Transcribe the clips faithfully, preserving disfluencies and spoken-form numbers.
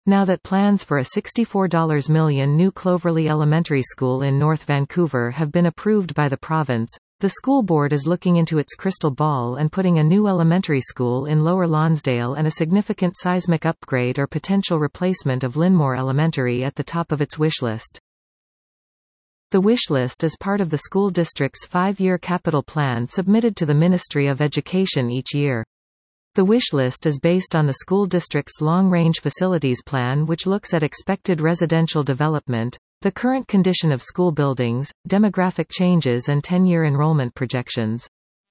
Now that plans for a sixty-four million dollars new Cloverleigh Elementary School in North Vancouver have been approved by the province, the school board is looking into its crystal ball and putting a new elementary school in Lower Lonsdale and a significant seismic upgrade or potential replacement of Linmore Elementary at the top of its wish list. The wish list is part of the school district's five-year capital plan submitted to the Ministry of Education each year. The wish list is based on the school district's long-range facilities plan, which looks at expected residential development, the current condition of school buildings, demographic changes and ten-year enrollment projections.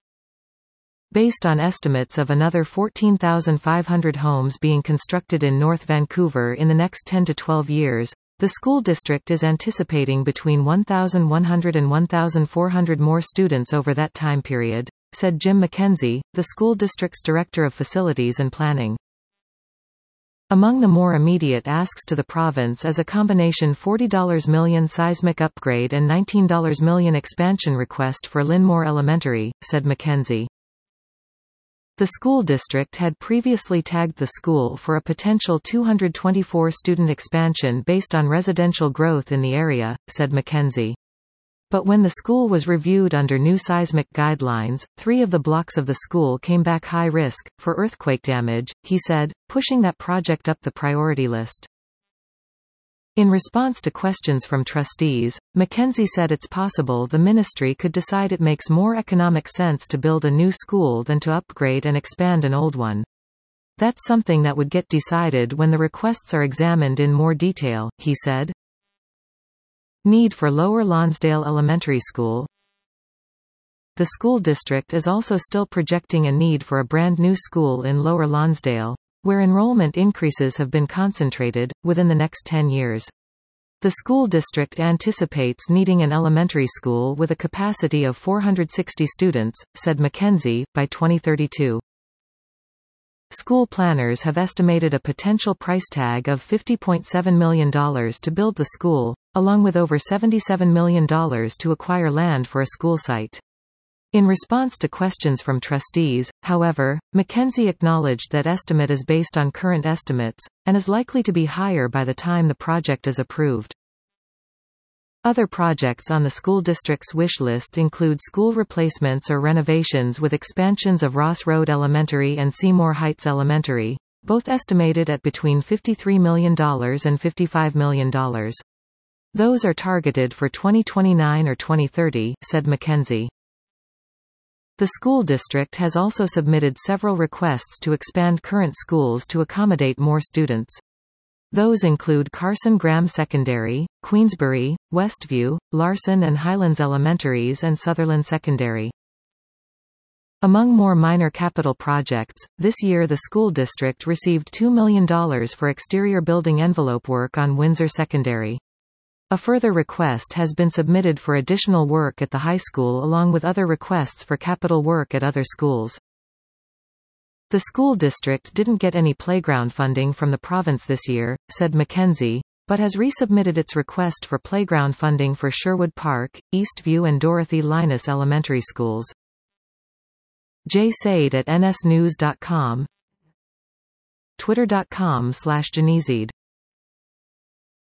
Based on estimates of another fourteen thousand five hundred homes being constructed in North Vancouver in the next ten to twelve years, the school district is anticipating between one thousand one hundred and one thousand four hundred more students over that time period, said Jim McKenzie, the school district's Director of Facilities and Planning. Among the more immediate asks to the province is a combination forty million dollars seismic upgrade and nineteen million dollars expansion request for Linmore Elementary, said McKenzie. The school district had previously tagged the school for a potential two hundred twenty-four student expansion based on residential growth in the area, said McKenzie. But when the school was reviewed under new seismic guidelines, three of the blocks of the school came back high risk, for earthquake damage, he said, pushing that project up the priority list. In response to questions from trustees, McKenzie said it's possible the ministry could decide it makes more economic sense to build a new school than to upgrade and expand an old one. That's something that would get decided when the requests are examined in more detail, he said. Need for Lower Lonsdale Elementary School. The school district is also still projecting a need for a brand new school in Lower Lonsdale, where enrollment increases have been concentrated, within the next ten years. The school district anticipates needing an elementary school with a capacity of four hundred sixty students, said McKenzie, by twenty thirty-two. School planners have estimated a potential price tag of fifty point seven million dollars to build the school, along with over seventy-seven million dollars to acquire land for a school site. In response to questions from trustees, however, McKenzie acknowledged that estimate is based on current estimates, and is likely to be higher by the time the project is approved. Other projects on the school district's wish list include school replacements or renovations with expansions of Ross Road Elementary and Seymour Heights Elementary, both estimated at between fifty-three million dollars and fifty-five million dollars. Those are targeted for twenty twenty-nine or twenty thirty, said McKenzie. The school district has also submitted several requests to expand current schools to accommodate more students. Those include Carson Graham Secondary, Queensbury, Westview, Larson and Highlands Elementaries and Sutherland Secondary. Among more minor capital projects, this year the school district received two million dollars for exterior building envelope work on Windsor Secondary. A further request has been submitted for additional work at the high school along with other requests for capital work at other schools. The school district didn't get any playground funding from the province this year, said McKenzie, but has resubmitted its request for playground funding for Sherwood Park, Eastview and Dorothy Linus Elementary Schools. Jay Said at N S news dot com, Twitter dot com slash Janizid.